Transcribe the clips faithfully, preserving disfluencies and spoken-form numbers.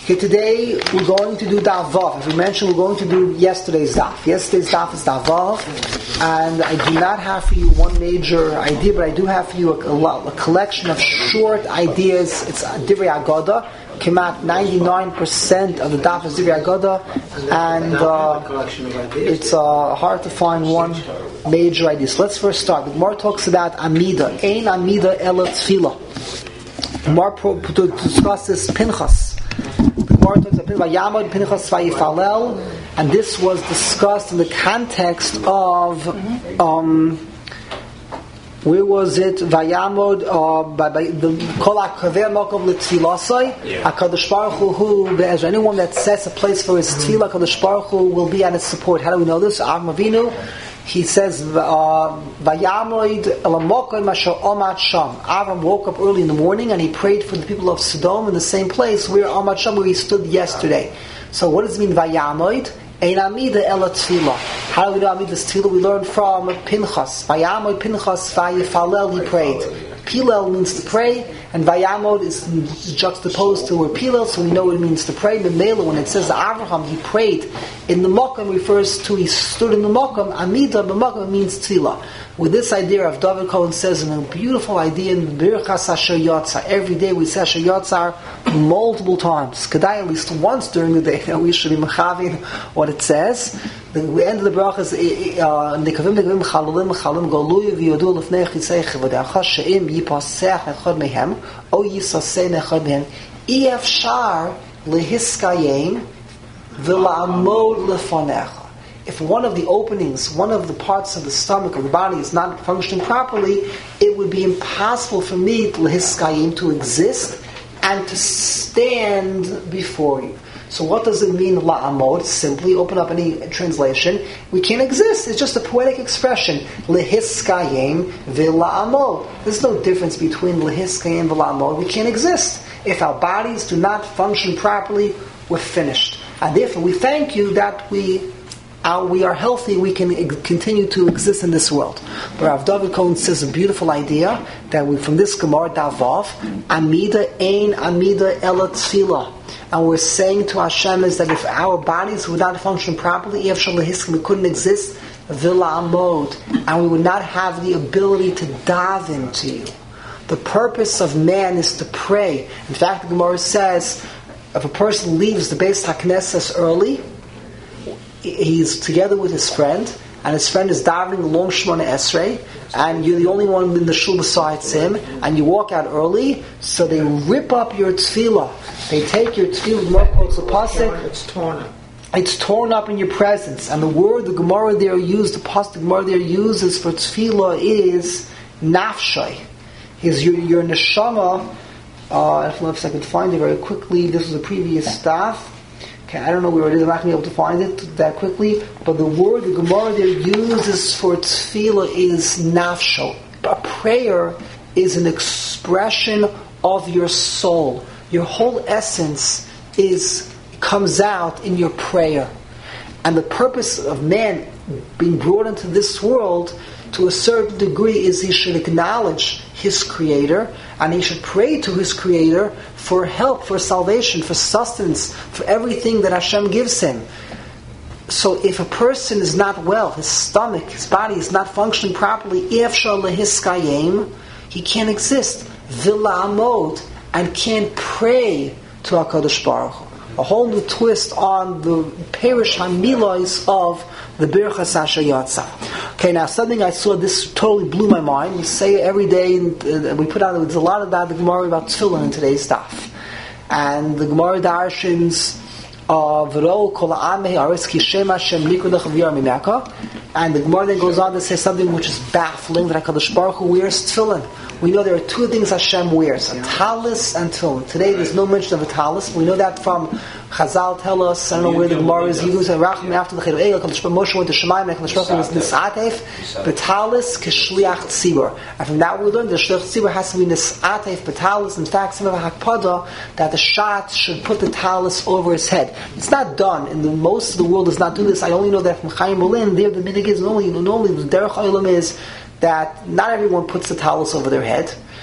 Okay, today we're going to do Daf Vav. As we mentioned, we're going to do yesterday's Daf. Yesterday's Daf is Daf Vav, and I do not have for you one major idea, but I do have for you a, a, a collection of short ideas. It's Divrei Agoda. Came out ninety-nine percent of the Daf is Divrei Agoda, and uh, it's uh, hard to find one major idea. So let's first start. The Gemara talks about Amida. Ein Amida ela Tefillah. The Gemara to discuss this Pinchas. And this was discussed in the context of um, where was it? Vayamod uh, by, by the Kol HaKaveh Mokom L'Tfilasai. HaKadosh Baruch Hu Hu Be'ezra. Anyone that sets a place for his tefillah, HaKadosh Baruch Hu will be at his support. How do we know this? Avram Avinu, he says, Vayamod Elamokom Masher Omat Sham. Avram woke up early in the morning and he prayed for the people of Sodom in the same place where Omat Sham, where he stood yesterday. So what does it mean, Vayamod? Ein Amida ela Tefillah. How do we know Amida's Tefillah? We learned from Pinchas. Vayamod Pinchas Vayifalel, he prayed. Pilel means to pray, and Vayamod is juxtaposed to where Pilel, so we know what it means to pray. Memela, when it says Avraham, he prayed in the Mokum, refers to he stood in the Mokum. Amida, the Mokum means Tefillah. With this idea of David Cohen says in a beautiful idea in Birchas Asher Yotzar. Every day we say Asher Yotzar multiple times. Kedai at least once during the day. We should be mechavin what it says. The end of the bracha is Nekavim Nekavim Chalalim Chalim Goluy V'Yodu L'Fnei Chisei Chevadei She'im Yipasech Echad Mehem O Yisasei Echad Mehem Ef Shar Lehiskayim V'La'amod Lefanecha. If one of the openings, one of the parts of the stomach or the body is not functioning properly, it would be impossible for me Lehiskayim to exist and to stand before you. So what does it mean, la'amod? Simply open up any translation. We can't exist. It's just a poetic expression. Lehiskayim v'la'amod. There's no difference between lehiskayim and la'amod. We can't exist. If our bodies do not function properly, we're finished. And therefore we thank you that we uh, we are healthy, we can ex- continue to exist in this world. But Rav David Cohen says a beautiful idea that we, from this Gemara Davav, Amida ein Amida ela Tefillah. And we're saying to Hashem is that if our bodies would not function properly, we couldn't exist, v'la'amod, and we would not have the ability to daven to you. The purpose of man is to pray. In fact, the Gemara says, if a person leaves the Beis HaKnesses early, he's together with his friend, and his friend is davening along Shemona Esrei, and you're the only one in the shul besides him, and you walk out early, so they rip up your tefillah. They take your tefillah, it's torn up. It's torn up in your presence. And the word, the Gemara there used, the pasuk the Gemara there uses for tefillah is nafshay. Is your, your neshama, uh, I don't know if I can find it very quickly. This was a previous staff. Okay, I don't know where it is. I'm not going to be able to find it that quickly. But the word the Gemara there uses for tefillah is nafsho. A prayer is an expression of your soul. Your whole essence is comes out in your prayer. And the purpose of man being brought into this world to a certain degree is he should acknowledge his Creator, and he should pray to his Creator for help, for salvation, for sustenance, for everything that Hashem gives him. So if a person is not well, his stomach, his body is not functioning properly, efshar lehiskayim, he can't exist, v'la'amod, and can't pray to HaKadosh Baruch Hu. A whole new twist on the Perish HaMilos of the Birchas Asher Yotzar. Okay, now something I saw, this totally blew my mind. We say it every day, and uh, we put out, there's a lot about the Gemara about Tefillah in today's stuff. And the Gemara darshins of V'ro kol ha'amei aretz ki shem Hashem nikru lecha v'yar mimeka. And the Gemara then goes on to say something which is baffling, that HaKadosh Baruch Hu wears tefillin. We know there are two things Hashem wears, a talis and tefillin. Today there's no mention of a talis. We know that from Chazal tell us, I don't know where the Gemara is, Yigus and Rachim after the Chedei, Moshe went to Shemayim, and HaKadosh Baruch Hu was nisatef, betalis k'shliach tzibur. And from that we learn that the shliach tzibur has to be nisatef, betalis. In fact, some of a hakpada that the shat should put the talis over his head. It's not done, and the, most of the world does not do this. I only know that from Chaim Olin, there the minig is normally, normally the derech olam is that not everyone puts the talis over their head.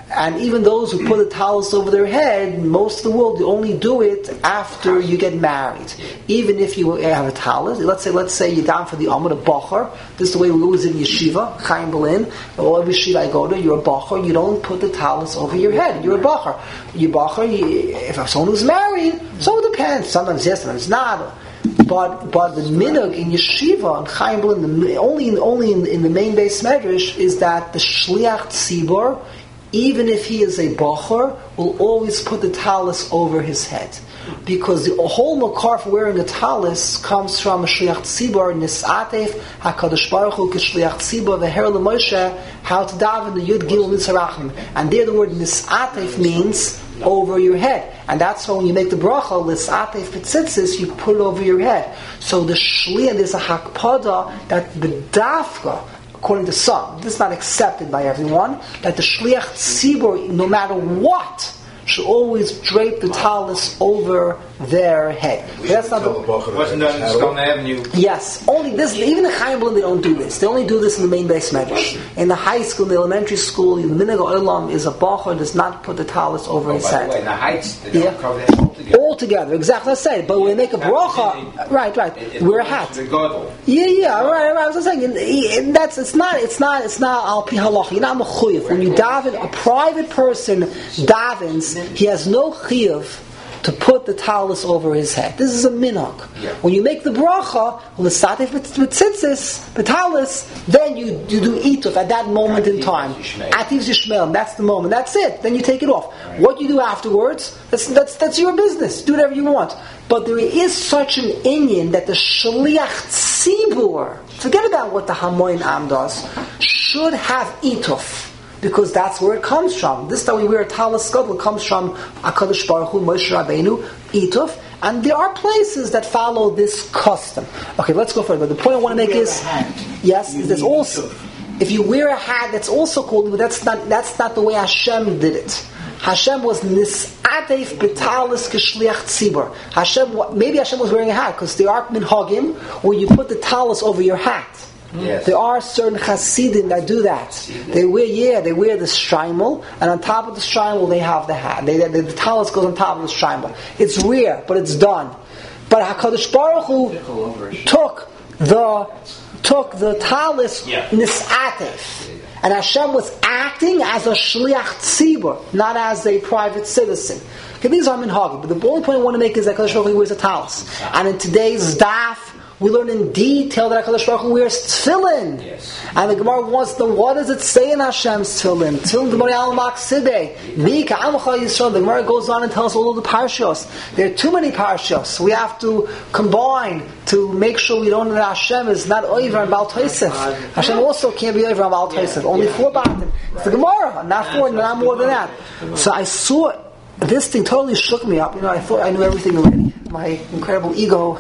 And even those who put a talus over their head, most of the world, you only do it after you get married. Even if you have a talus, let's say let's say you're down for the Amud, a Bachar. This is the way we always in yeshiva, Chaim Berlin, or every yeshiva I go to, you're a Bachar, you don't put the talus over your head. You're a Bachar. You're a Bachar, you, if someone who's married, so it depends. Sometimes yes, sometimes not. But but the minhag in yeshiva and Chaim Berlin, the, only in, only in, in the main base medrash is that the shliach tzibor, even if he is a bachar, will always put the talus over his head. Because the whole makar for wearing a talus comes from a shliach tzibor, nisatef, HaKadosh Baruch Hu, k'shliach tzibor, v'her l'Moshe, how to daven the Yud Gil Mitzarachim. And there the word nisatef means over your head. And that's why when you make the bracha, nisatef petzitzis, you put it over your head. So the shliach, there's a hakpada that the dafka, according to some, this is not accepted by everyone, that the shliach tzibor, no matter what, should always drape the talus over their head. But that's not the. Wasn't done in Stone Avenue. Yes, only this. Even in Chaim Berlin, they don't do this. They only do this in the main base medrash. In the high school, in the elementary school, the minhag olam is a bachar does not put the talus over Oh, his by head. the way, in the heights, they Yeah. don't cover that altogether. All together, exactly. I said, but when we make a bracha, right, right, It- it wear a belongs hat. to the gadol. Yeah, yeah, right, right. I was just saying, and- and that's it's not, it's not, it's not al pi halacha. You're not mechuyev. When you daven, a private person davens, he has no chiyuv to put the talus over his head. This is a minhag. Yeah. When you make the bracha, l'satif b'tzitzis, the talus, then you, you do ituf at that moment in time. Ativ yishmael, that's the moment. That's it. Then you take it off. Right. What you do afterwards, that's, that's that's your business. Do whatever you want. But there is such an inyan that the shliach tzibur, forget about what the hamoin am does, should have ituf. Because that's where it comes from. This that we wear a talus gadol comes from HaKadosh Baruch Hu, Moshe Rabbeinu, ituf, and there are places that follow this custom. Okay, let's go further. But the point I want to make is, yes, is there's also, if you wear a hat, that's also called, but that's not that's not the way Hashem did it. Hashem was nisatef b'talus k'shliach tzibur. Hashem, maybe Hashem was wearing a hat because there are minhagim where you put the talus over your hat. Yes. There are certain Hasidim that do that. They wear, yeah, they wear the shtreimel, and on top of the shtreimel they have the hat. They, the, the talus goes on top of the shtreimel. It's rare, but it's done. But HaKadosh Baruch Hu took the took the talus Yeah. nisatef, and Hashem was acting as a shliach tzibur, not as a private citizen. Okay, these are minhagim, but the only point I want to make is that HaKadosh Baruch Hu wears a talus, and in today's daf, we learn in detail that HaKadosh Baruch Hu wears tefillin. Yes. And the Gemara wants to know, what does it say in Hashem's tefillin? Tefillin D'mori al Maksibeh. Mi ka'amcha Yisrael. The Gemara goes on and tells all of the parshas. There are too many parshas. We have to combine to make sure we don't know that Hashem is not over on Baal Tosef. Hashem also can't be over on Baal Tosef. Only four batim. It's the Gemara, not four, not more than that. So I saw this thing totally shook me up. You know, I thought I knew everything already. My incredible ego.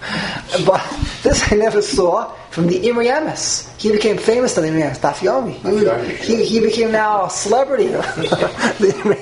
But this I never saw from the Imri Emes. He became famous on the Imri Emes. Daf Yomi. He, he, he became now a celebrity. The Imri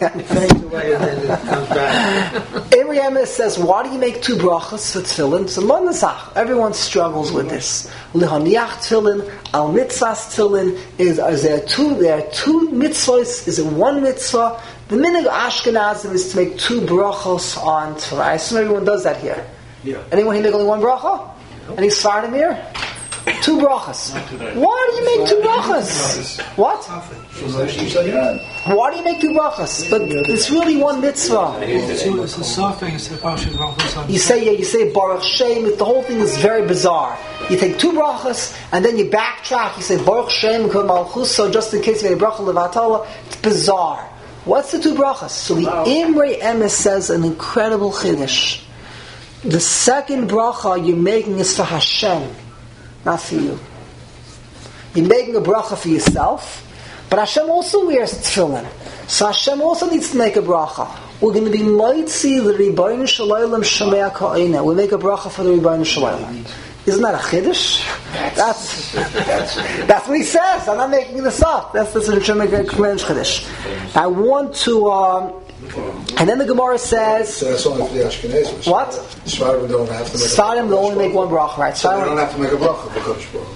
Emes. Imri Emes says, why do you make two brachas for tefillin? So Monasach. Everyone struggles with this. Lihaniach tefillin, al mitzvahs tefillin. Is, is there two? There are two mitzvahs. Is it one mitzvah? The minhag of Ashkenazim is to make two brachos on tefillin. I assume everyone does that here. Yeah. Anyone here make only one bracha? Any Sfardim here? Two brachas. Why do you make two brachas? What? Why do you make two brachas? But it's really one mitzvah. It's a suffix. You say, yeah, you say Baruch Shem. The whole thing is very bizarre. You take two brachas and then you backtrack. You say Baruch Shem Kol Malchus. So just in case you made a bracha levatala, it's bizarre. What's the two brachas? So the Imri Emes says an incredible chiddush. The second bracha you're making is for Hashem, not for you. You're making a bracha for yourself, but Hashem also wears tefillin. So Hashem also needs to make a bracha. We're going to be moitzi the Ribono Shel Olam Shomea Ka'ina. We make a bracha for the Ribono Shel Olam. Isn't that a chiddush? That's that's, that's what he says. I'm not making this up. That's that's a tremendous chiddush. I want to. Um, And then the Gemara says, so that's only for the Ashkenazim. What? Svardim don't have to make a Svardim will only make one bracha, right? So they Svardim- don't have to make a bracha for Kodesh Baruch.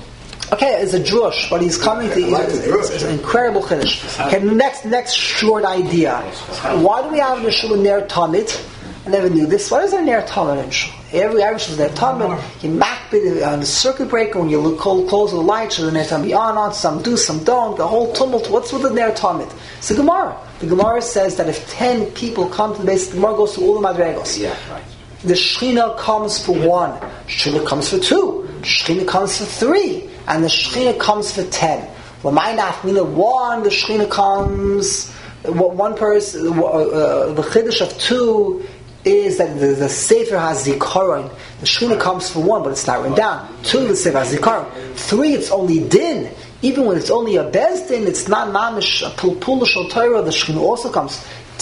Okay, it's a drush, but he's coming to. like It's, the it's, drush. it's an incredible chiddush. Okay, next next short idea. Why do we have the shul ner tamid? I never knew this. What is a ner tamid in shul? Every Irish is ner tamid. You makbid on the circuit breaker when you look cold, close the light. So the ner tamid be on on. Some do, some don't. The whole tumult. What's with the ner tamid? It's the Gemara. The Gemara says that if ten people come to the base, the Gemara goes to all the madregos. Yeah, right. The Shechina comes for one. Shechina comes for two. Shechina comes for three. And the Shechina comes for ten. Well, my nafmina one, the Shechina comes. One person, uh, the chiddush of two is that the, the Sefer has zikaron. The Shechina comes for one, but it's not written down. Two, the Sefer has zikaron. Three, it's only din. Even when it's only a bezdin, it's not mamish a pulpula shel Torah. The Shechina also comes.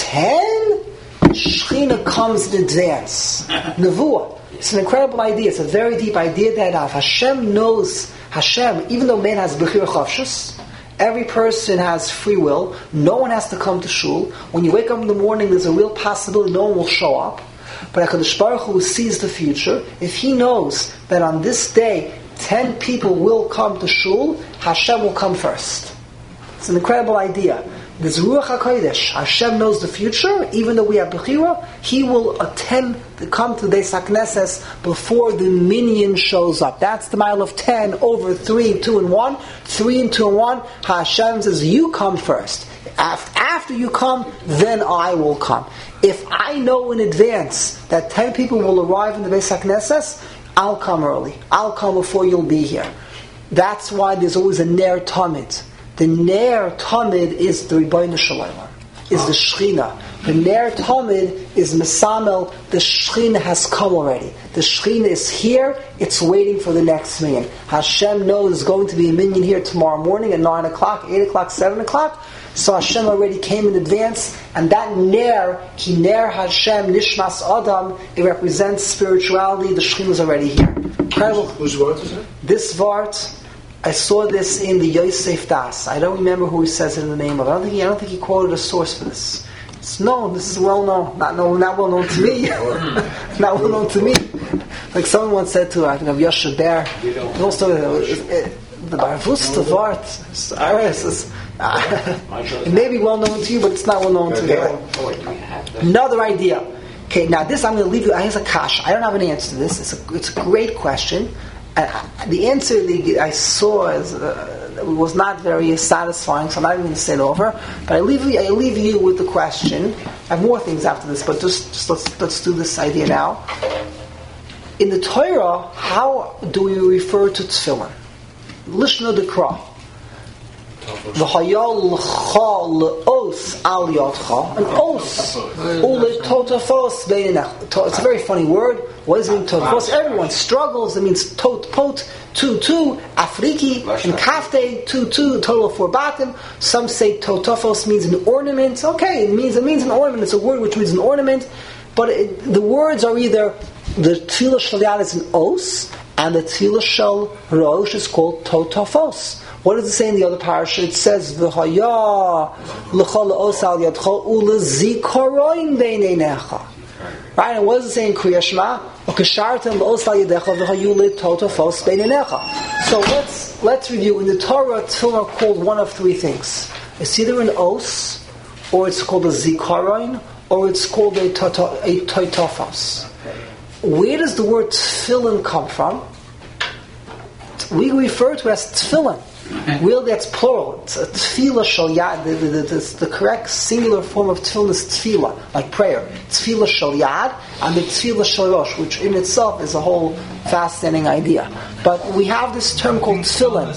Ten, Shechina comes in advance. Nevuah. It's an incredible idea. It's a very deep idea that uh, Hashem knows. Hashem, even though man has bechira chavshus, every person has free will. No one has to come to shul. When you wake up in the morning, there's a real possibility no one will show up. But HaKadosh Baruch Hu sees the future. If He knows that on this day ten people will come to shul, Hashem will come first. It's an incredible idea. There's Ruach HaKodesh. Hashem knows the future. Even though we have Bechira, He will attempt to come to the Beis HaKnesses before the minyan shows up. That's the mile of ten over three, two, and one. Three and two and one. Hashem says, you come first. After you come, then I will come. If I know in advance that ten people will arrive in the Beis HaKnesses, I'll come early. I'll come before you'll be here. That's why there's always a Ner Tamid. The Ner Tamid is the Rebbeinu Shalom, is the Shechina. The Ner Tamid is Mesamel. The Shechina has come already. The Shechina is here. It's waiting for the next minyan. Hashem knows there's going to be a minyan here tomorrow morning at nine o'clock, eight o'clock, seven o'clock. So Hashem already came in advance, and that Ner, Ki Ner Hashem Nishmas Adam, it represents spirituality. The Shechina is already here. Incredible. Whose word is it? This Vart, I saw this in the Yosef Das. I don't remember who he says in the name of. I don't think he, I don't think he quoted a source for this. It's known. This is well known. Not known. Not well known to me. Not well known to me. Like someone once said to, I think of Yoshe Ber. Also, the Barvus the Vart. It may be well known to you, but it's not well known to me. Another idea. Okay, now this I'm going to leave you. Here's a kash. I don't have an answer to this. It's a it's a great question. And the answer I saw is, uh, was not very satisfying, so I'm not even going to say it over. But I leave you, I leave you with the question. I have more things after this, but just, just let's let's do this idea now. In the Torah, how do we refer to tefillin? Lishna dekra. V'hayal l'cha l'os al yadcha. An os. Ule totafos beinech. It's a very funny word. What does it mean, totafos? Everyone struggles. It means tot, pot, two, two, afriki, and kafte, two, two, total of four batim. Some say totafos means an ornament. Okay, it means it means an ornament. It's a word which means an ornament. But it, the words are either, the tefillah shel yad is an os, and the tefillah shel rosh is called totafos. What does it say in the other parasha? It says, "V'haya l'chol l'os al yadcha u'lezikaroin beineinecha." Right? And what does it say in Kriya Shema? "Ukashartem l'os al yadecha v'hayu l'totafos beineinecha." So let's let's review. In the Torah, tefillin are called one of three things. It's either an os, or it's called a zikaroin, or it's called a totafos. Where does the word tefillin come from? We refer to it as tefillin. Really, that's plural. It's a tefillah shel yad. The, the, the, the, the correct singular form of tefillin is tefillah, like prayer. Tefillah shel yad and the tefillah shel rosh, which in itself is a whole fascinating idea. But we have this term called tefillin.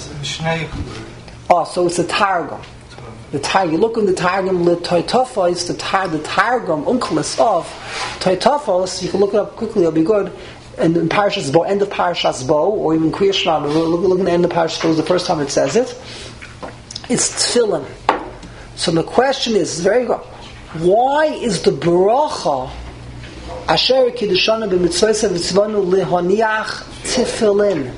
Oh, so it's a targum. The targum. You look in the targum, the toitafos, the tar, the targum, unkelis of toitafos. You can look it up quickly. It'll be good. And in Parashas Bo, end of Parashas Bo, or even Kriya Shema, look, look at the end of Parashas Bo, the first time it says it, it's tefillin. So the question is, very good, why is the bracha Asher Kiddushanu b'mitzvoseh v'tzivanu lehoniach tefillin?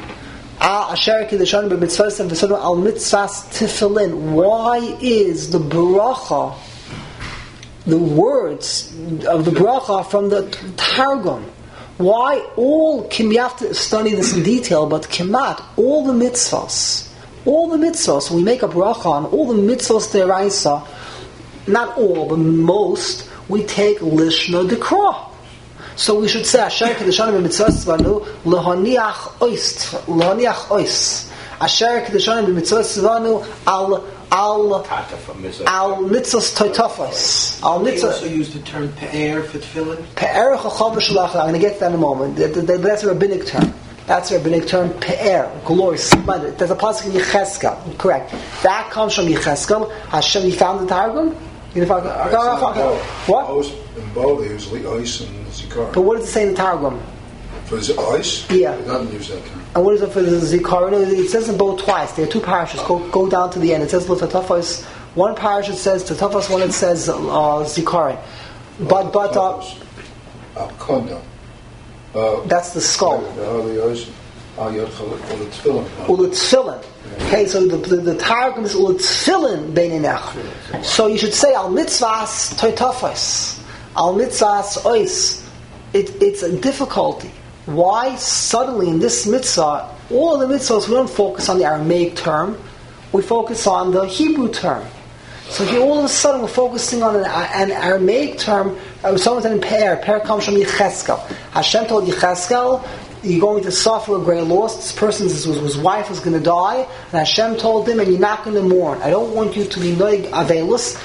Asher Kiddushanu b'mitzvoseh v'tzivanu al mitzvahs tefillin. Why is the bracha, the words of the bracha from the Targum? Why all, you have to study this in detail, but Kemat, all the mitzvahs, all the mitzvahs, we make a bracha on all the mitzvahs deraisa, not all, but most, we take Lishna Dekra. So we should say, Asher Kedushanim b'mitzvahs tzvanu, L'haniach ois, L'haniach ois. Asher Kedushanim b'mitzvahs tzvanu, al, al, al mitzvahs toitafos. Al They mitzvahs. also use the term pe'er for tefillin. Pe'er chachav b'shalach. I'm going to get to that in a moment. That- that- That's a rabbinic term. That's a rabbinic term. Pe'er, glory, splendid. There's a pasuk in Yecheskel. Correct. That comes from Yecheskel. Hashem, you found the Targum? You found, what? In both, they use ice and zikar. But what does it say in the Targum? For the ice, Yeah. they don't use that term. And what is it for the Zikar? No, it says in both twice. There are two parashas. Go, go down to the end. It says L'tatafos. One parasha says Tatafos, one it says uh, Zikarin. But, but, uh, Al-Konda. Uh, that's the skull. the ice, al-yad chalak, or the tefillin. Ulitzfilin. Okay, so the, the, the Targum is Ulitzfilin beininech. So you should say Al mitzvahs toitafos. Al mitzvahs ois. It, it's a difficulty. Why suddenly in this mitzvah, all of the mitzvahs, we don't focus on the Aramaic term, we focus on the Hebrew term. So here all of a sudden we're focusing on an, an Aramaic term, uh, someone said in Pe'er, Pe'er comes from Yecheskel. Hashem told Yecheskel, you're going to suffer a great loss, this person, his, his wife is going to die, and Hashem told him, and you're not going to mourn. I don't want you to be noig avelus.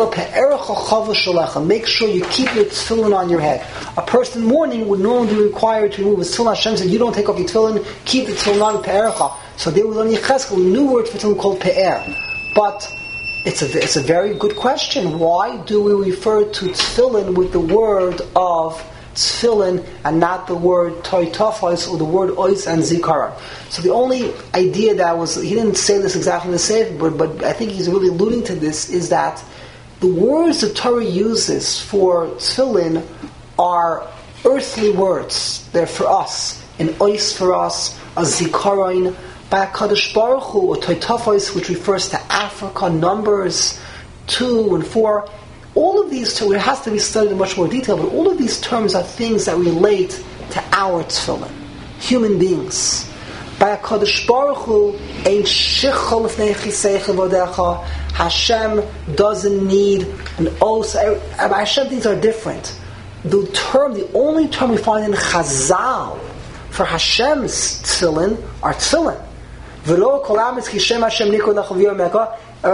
Make sure you keep your tefillin on your head. A person mourning would normally be required to remove his tefillin. Hashem said, you don't take off your tefillin, keep the tefillin on pe'erecha. So there was on Yecheskel a new word for tefillin called pe'er. But it's a, it's a very good question. Why do we refer to tefillin with the word of tefillin and not the word toitafos or the word ois and zikaron? So the only idea that was, he didn't say this exactly in the Sefer, but, but I think he's really alluding to this, is that the words the Torah uses for tefillin are earthly words. They're for us. An ois for us, a zikaron, by HaKadosh Baruch Hu, or toitafos, which refers to Africa, numbers two and four. All of these terms, it has to be studied in much more detail, but all of these terms are things that relate to our tefillin, human beings. By HaKadosh Baruch Hu, ein shichol lefnei chisei chevodecha. Hashem doesn't need an os. By Hashem, things are different. The term, the only term we find in Chazal for Hashem's tefillin are tefillin. V'lo kol amitz ki shem Hashem nikol lechavir meka.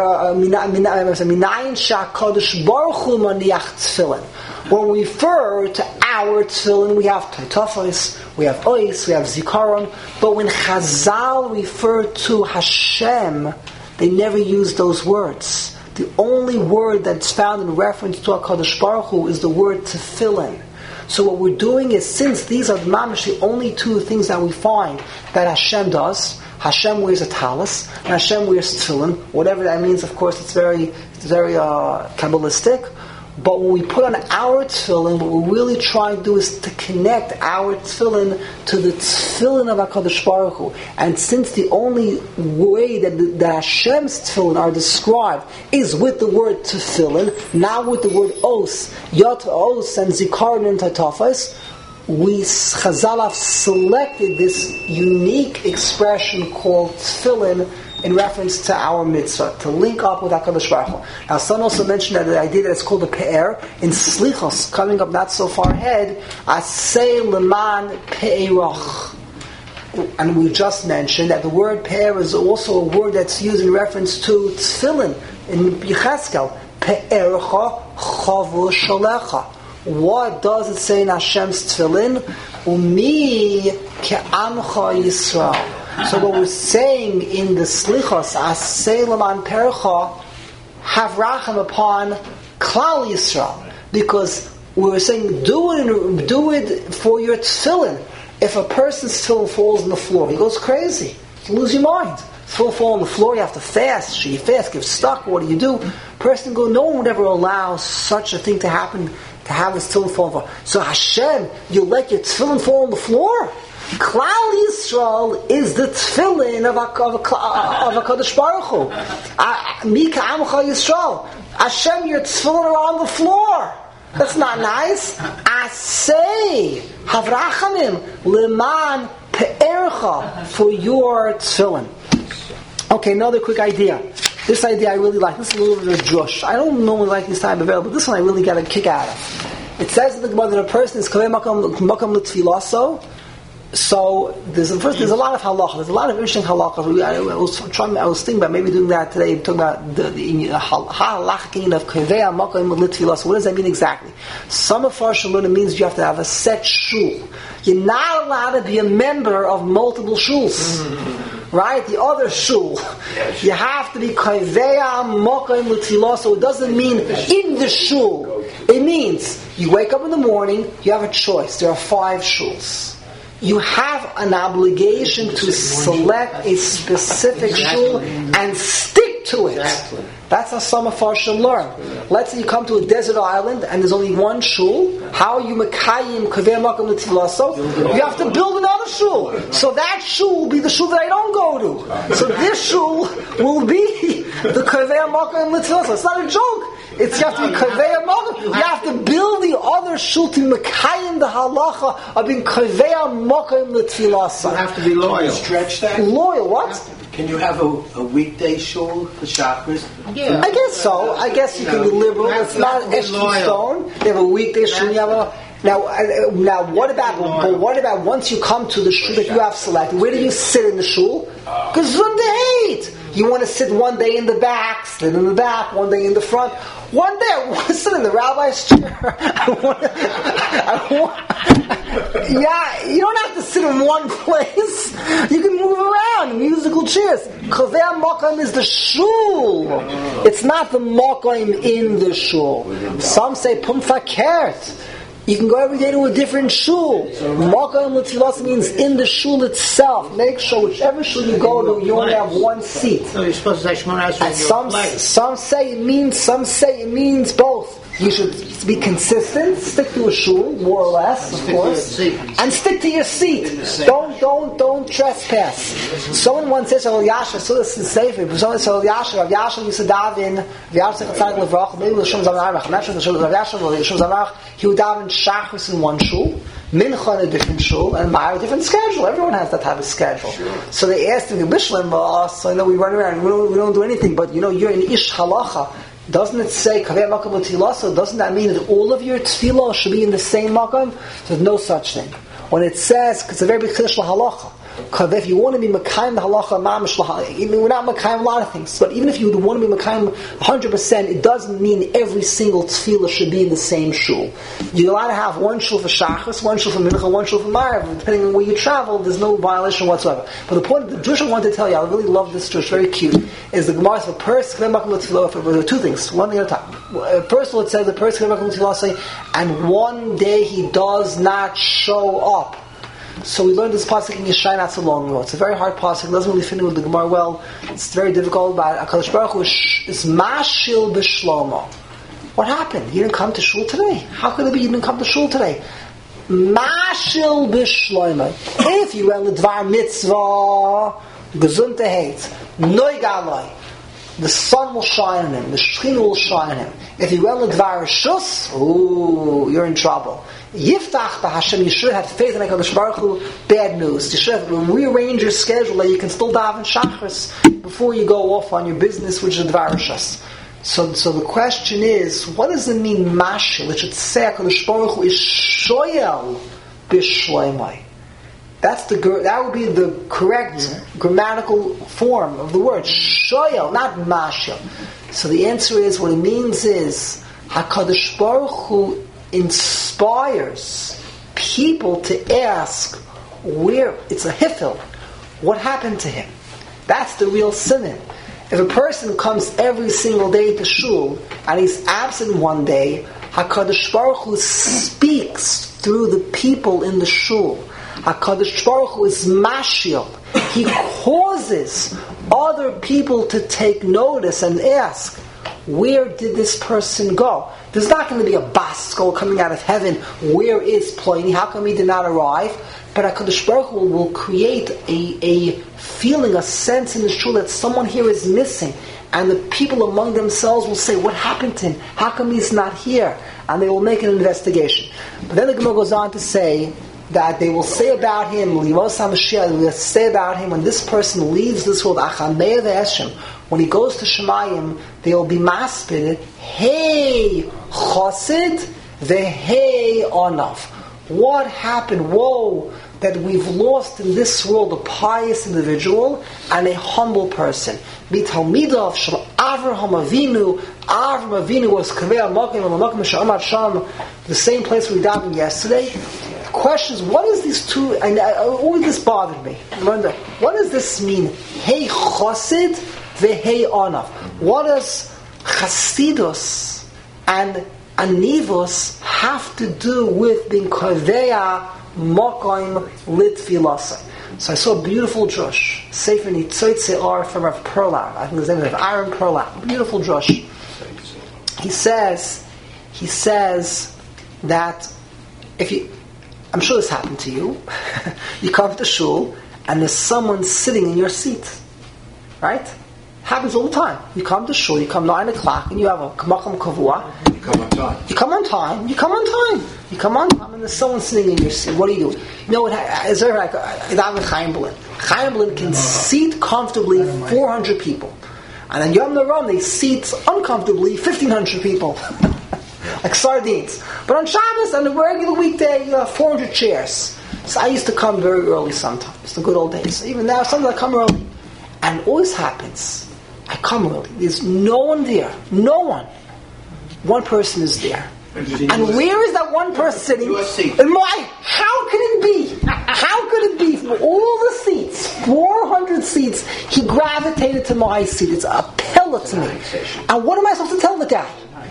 Minayin sha'kadosh baruch hu maniach tefillin. When we refer to our tefillin, we have toitafos, we have ois, we have zikaron. But when Chazal refer to Hashem, they never use those words. The only word that's found in reference to HaKadosh Baruch Hu is the word tefillin. So what we're doing is, since these are mamish the only two things that we find that Hashem does, Hashem wears a talis, and Hashem wears tefillin. Whatever that means, of course, it's very, it's very uh, Kabbalistic. But when we put on our tefillin, what we're really trying to do is to connect our tefillin to the tefillin of HaKadosh Baruch Hu. And since the only way that the, the Hashem's tefillin are described is with the word tefillin, not with the word os, yot os and zikaron and tatafos, we, Chazal have selected this unique expression called tefillin in reference to our mitzvah, to link up with HaKadosh Baruch Hu. Now, Son also mentioned that the idea that it's called a pe'er, in Slichos, coming up not so far ahead, asay leman pe'erach. And we just mentioned that the word pe'er is also a word that's used in reference to tefillin, in Yecheskel, pe'ercha chavu shalecha. What does it say in Hashem's tefillin? Umi ke'amcha Yisrael. So what we're saying in the Slichos, Asay Laman Percha, have rachem upon Klal Yisrael, because we were saying do it, in, do it for your tefillin. If a person's tefillin falls on the floor, he goes crazy. You lose your mind. Tefillin fall on the floor, you have to fast. Should you fast? Get stuck. What do you do? Person go. No one would ever allow such a thing to happen. To have his tefillin fall on the floor. So Hashem, you let your tefillin fall on the floor? Klal Yisrael is the tefillin of HaKadosh Baruch Hu. Mika Amcha Yisrael. Hashem, your tefillin are on the floor. That's not nice. Asay Havrachamim leman pe'ercha, for your tefillin. Okay, another quick idea. This idea I really like. This is a little bit of a drush. I don't normally like this type of available, but this one I really got a kick out of. It says in the Gemara that a person is kaveh makam makam l'tfilaso. So there's first there's a lot of halacha. There's a lot of interesting halachas. I, I was trying. I was thinking about maybe doing that today. Talking about the, the halacha of kaveh makam l'tfilaso. What does that mean exactly? Some of our shalom means you have to have a set shul. You're not allowed to be a member of multiple shuls. Right? The other shul. You have to be kaiveya mokaim l'tfilah. So it doesn't mean in the shul. It means you wake up in the morning, you have a choice. There are five shuls. You have an obligation to select a specific shul and stick to it. That's how some of us should learn. Let's say you come to a desert island and there's only one shul. How are you mekayim kaveh makam l'tfilaso? You have to build another shul. So that shul will be the shul that I don't go to. So this shul will be the kaveh makam l'tfilaso. It's not a joke. It's you have to be kaveh makam. You have to build the other shul to mekayim the halacha of being kaveh makam l'tfilaso. You have to be loyal. Stretch that. Loyal. What? Can you have a, a weekday shul for chakras? Yeah. I guess so. I guess you can be liberal. It's not etched in stone. They have a weekday shul. You have a, now, uh, now, what about? But what about once you come to the shul that you have selected? Where do you sit in the shul? Because hate. You want to sit one day in the back, sit in the back, one day in the front. One day I want to sit in the rabbi's chair. I want to, I want, yeah, you don't have to sit in one place. You can move around, musical chairs. Kaveh makam is the shul. It's not the makam in the shul. Some say pum fakert. You can go every day to a different shul. Makam l'tfilas means in the shul itself. Make sure whichever shul you go to, you only have one seat. So you're supposed to say Shemona Esrei. And some some say it means some say it means both. You should be consistent, stick to a shul, more or less, of course, and stick to your seat. Don't don't don't trespass. Someone once said, "Oh Yasha," so this is safe. Someone said, "Oh Yasha, Rav Yasha used to daven, Rav Yasha tzaddik levrach, maybe the Shum Zamarach, not sure the Shum Rav Yasha, the Shum Zamarach, he would daven shachris in one shul, mincha in a different shul, and Ma'ariv a different schedule. Everyone has that type of schedule. Sure. So they asked him, "Bishlam, us, I know we run around, we don't we don't do anything, but you know you're an ish halacha." Doesn't it say kaveh makam l'tfilah? Doesn't that mean that all of your tefillah should be in the same makam? There's no such thing. When it says, it's a very big chiddush lahalacha. Kaveh, if you want to be mekayim the halacha, mamish lahalacha. We're not mekayim a lot of things, but even if you want to be mekayim one hundred percent, it doesn't mean every single tefillah should be in the same shul. You're allowed to have one shul for shachris, one shul for mincha, one shul for ma'ariv. Depending on where you travel, there's no violation whatsoever. But the point, the Jewish I wanted to tell you, I really love this Jewish, very cute, is the Gemara says a person, there are two things, one thing at a time. First of all, it says the person, and one day he does not show up. So we learned this pasuk in Yeshaya not so long ago. It's a very hard pasuk. It doesn't really fit in with the Gemara well. It's very difficult. But HaKadosh Baruch Hu is mashil b'shlomo. What happened? He didn't come to shul today. How could it be he didn't come to shul today? Mashil b'shlomo. If you went to Dvar Mitzvah, Gesundheit, Noigaloi, the sun will shine on him. The Shekhinah will shine on him. If you went to Dvar Shus, ooh, you're in trouble. Yiftach b'Hashem, you should have faith in HaKadosh Baruch Hu. Bad news. You should have rearrange your schedule that you can still daven shachris before you go off on your business, which is dvarashas. So, so the question is, what does it mean mashil? It should say HaKadosh Baruch Hu is shoyel b'shloimai. That's the that would be the correct mm-hmm. grammatical form of the word shoyel, not mashil. So the answer is, what it means is HaKadosh Baruch Hu inspires people to ask where it's a hifil. What happened to him? That's the real sinning. If a person comes every single day to shul and he's absent one day, HaKadosh Baruch Hu speaks through the people in the shul. HaKadosh Baruch Hu is mashil. He causes other people to take notice and ask, where did this person go? There's not going to be a baskol coming out of heaven. Where is Pliny? How come he did not arrive? But HaKadosh Baruch Hu will create a, a feeling, a sense in the shul that someone here is missing. And the people among themselves will say, what happened to him? How come he's not here? And they will make an investigation. But then the Gemara goes on to say that they will say about him, they will say about him when this person leaves this world, when he goes to Shemayim, they will be maspid, hey chosid, the hey onav. What happened? Whoa! That we've lost in this world a pious individual and a humble person. Mitalmidav shel Avraham Avinu. Avraham Avinu was kaveh makom makom she'amad sham, the same place we davened yesterday. Questions: what is these two? And I, always this bothered me. Remember, what does this mean? Hey chosid, the hey onav. What does chasidus and anivos have to do with being kaveh makom litfilasai? So I saw a beautiful drush, Sefer Nitzot Se'ar from Rav Perlau. I think his name is Aaron Perlau. Beautiful drush. He says, he says that if you, I'm sure this happened to you. You come to shul and there's someone sitting in your seat, right? Happens all the time. You come to shul, you come nine o'clock, and you have a k'macham kavua. You come on time. You come on time. You come on time. You come on time, and there's someone sitting in your seat. What do you do? You know what? It's very like Chaim Blin. Chaim Blin can seat comfortably four hundred people, and then Yom Naram they seat uncomfortably fifteen hundred people, like sardines. But on Shabbos, on a regular weekday, you have four hundred chairs. So I used to come very early sometimes, the good old days. Even now, sometimes I come early, and it always happens. I come early. There's no one there. No one. One person is there. And where is that one person sitting? In my, how can it be? How could it be? From all the seats, four hundred seats, he gravitated to my seat. It's a pellet to me. And what am I supposed to tell the guy?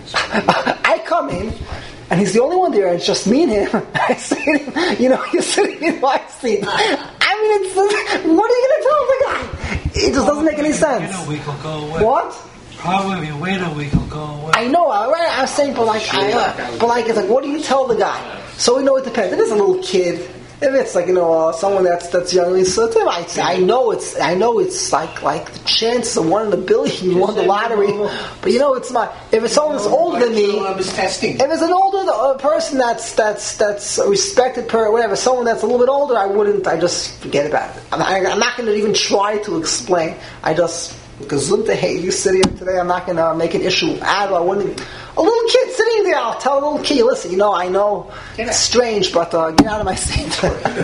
I come in, and he's the only one there, and it's just me and him. I say to him, you know, you're sitting in my seat. I mean, it's, what are you going to tell the guy? It just doesn't make any sense. Wait a week will go away. What? Probably wait a week will go away. I know, I, I'm saying, but like, I, uh, but like, it's like, what do you tell the guy? So we know it depends. If it's a little kid, if it's like, you know, uh, someone that's that's young, so I, I know it's, I know it's like like the chances of one in a billion, you won the lottery. But you know, it's not. If it's someone that's older than me, if it's an older uh, person that's that's that's a respected per whatever, someone that's a little bit older, I wouldn't. I just forget about it. I'm, I, I'm not going to even try to explain. I just. Gesundheit, hey, you sitting here today, I'm not going to make an issue out of it. I wouldn't. A little kid sitting there, I'll tell a little kid, listen, you know, I know it's strange, but uh, get out of my seat.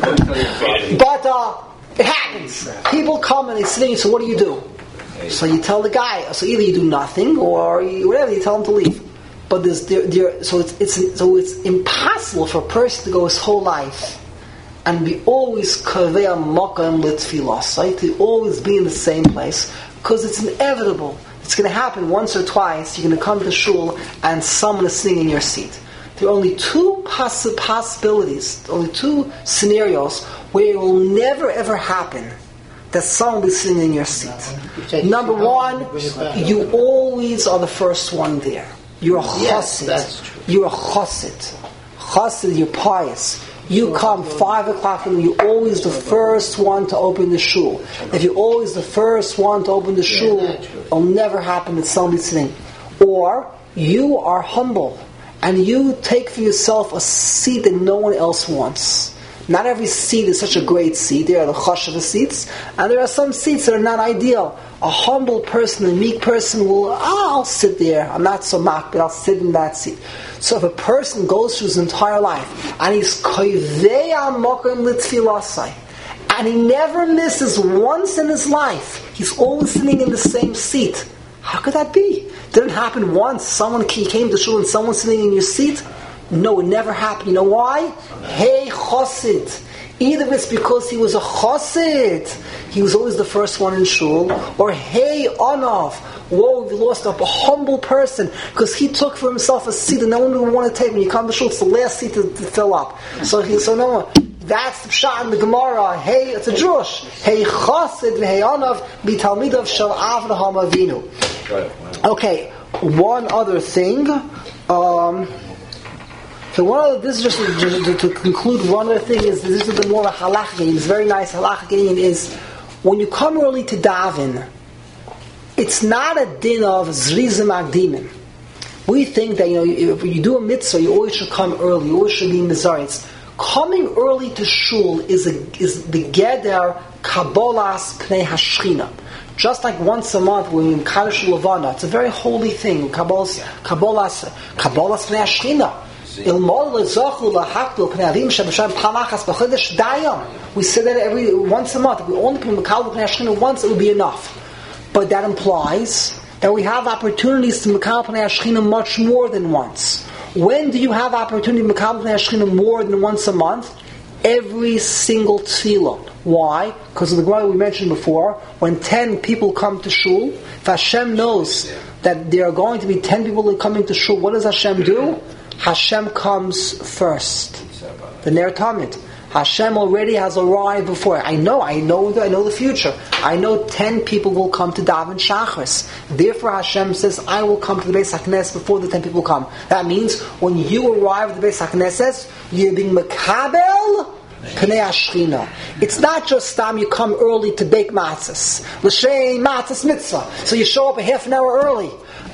But uh, it happens. People come and they're sitting, so what do you do? So you tell the guy, so either you do nothing or you, whatever, you tell him to leave. But there's, there, there, so it's, it's so it's impossible for a person to go his whole life and be always kaveh makam litfilas, right? To always be in the same place. Because it's inevitable. It's going to happen once or twice. You're going to come to shul and someone is sitting in your seat. There are only two possi- possibilities, only two scenarios where it will never ever happen that someone will be sitting in your seat. Number one, you always are the first one there. You're a chassid. Yes, you're a chassid. Chassid, you're pious. You come five o'clock and you're always the first one to open the shul. If you're always the first one to open the shul, it'll never happen that somebody's sitting. Or you are humble and you take for yourself a seat that no one else wants. Not every seat is such a great seat. There are the chashuva seats, and there are some seats that are not ideal. A humble person, a meek person will, oh, I'll sit there. I'm not so mock, but I'll sit in that seat. So if a person goes through his entire life, and he's koivei makom litfilasai, and he never misses once in his life, he's always sitting in the same seat. How could that be? Didn't happen once. Someone came to shul and someone's sitting in your seat. No, it never happened. You know why? Hey, chosid. Either it's because he was a chosid, he was always the first one in shul, or hey, onav. Whoa, we lost a, a humble person because he took for himself a seat that no one would want to take. When you come to shul, it's the last seat to, to fill up. So, he, so no one. That's the pshat in the Gemara. Hey, it's a Jewish. Hey, chosid v'hey onav b'talmidav shel Avraham Avinu. Okay, one other thing. Um, So one of the, this is just to, to, to conclude. One other thing is this is the more of a halacha game. It's very nice halacha game is when you come early to daven, it's not a din of zrizim akdimin. We think that you know if you do a mitzvah, you always should come early. You always should be mizaritz. Coming early to shul is a, is the geder kabbalas pnei hashchina. Just like once a month when in Kaddish Levana, it's a very holy thing. Kabbalas kabbalas kabbalas pnei hashchina. We say that every once a month. If we only put Makal Pnei Hashchina once, it would be enough. But that implies that we have opportunities to Makal Pnei Hashchina much more than once. When do you have opportunity to Makal Pnei Hashchina more than once a month? Every single tefillah. Why? Because of the Gemara we mentioned before, when ten people come to shul, if Hashem knows that there are going to be ten people coming to shul, what does Hashem do? Hashem comes first. The Ner Tamid. Hashem already has arrived before. I know, I know, I know the future. I know ten people will come to daven Shachris. Therefore, Hashem says, "I will come to the Beis HaKnesses before the ten people come." That means when you arrive at the Beis HaKnesses, you're being makabel pnei hashchina. It's not just time you come early to bake matzahs. L'shem matzahs mitzvah. So you show up a half an hour early.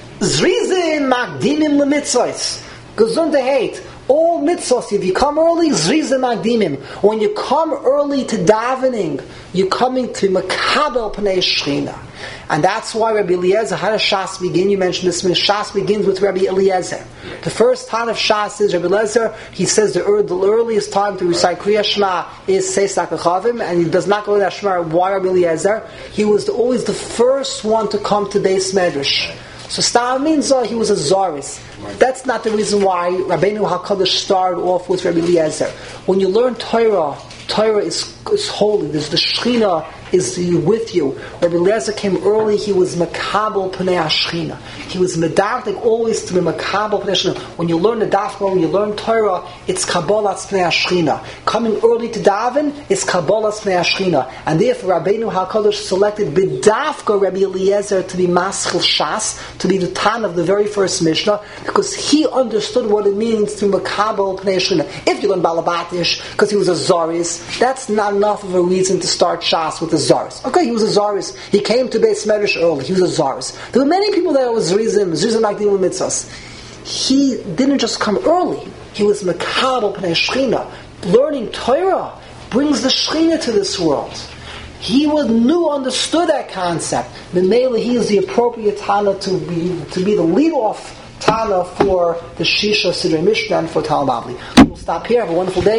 Zrizim magdimim lemitzvahs. Gesundheit. All mitzvahs, if you come early, zrizim magdimim. When you come early to davening, you're coming to makabel pnei hashchina. And that's why Rabbi Eliezer, how does Shas begin? You mentioned this, Shas begins with Rabbi Eliezer. The first time of Shas is Rabbi Eliezer, he says the, the earliest time to recite Kriya Shema is Seis HaKachavim, and he does not go to that Shema. Why Rabbi Eliezer? He was the, always the first one to come to Beis Medrash. So Stam means uh, he was a Zaris. That's not the reason why Rabbeinu HaKadosh started off with Rabbi Eliezer. When you learn Torah, Torah is, is holy. There's the Shechina is with you. Rabbi Eliezer came early. He was makabel pnei hashchina. He was medactic always to be makabel pnei hashchina. When you learn the dafka, when you learn Torah, it's kabbalas pnei hashchina. Coming early to daven is kabbalas pnei hashchina. And therefore, Rabbeinu HaKadosh selected b'dafka Rabbi Eliezer to be maschil shas, to be the tan of the very first Mishnah, because he understood what it means to makabel pnei hashchina. If you learn balabatish because he was a zaris, that's not enough of a reason to start shas with a Zaris. Okay, he was a Zaris. He came to Beis Medrash early. He was a Zaris. There were many people that was Zrizim, Zrizim Magdim Mitzvahs. He didn't just come early. He was Makabel Pnei Shechina. Learning Torah brings the Shechina to this world. He was knew, understood that concept. Memele, he is the appropriate Tana to be to be the lead-off Tana for the Shisha Sidrei Mishnah and for Talmud Bavli. We'll stop here. Have a wonderful day.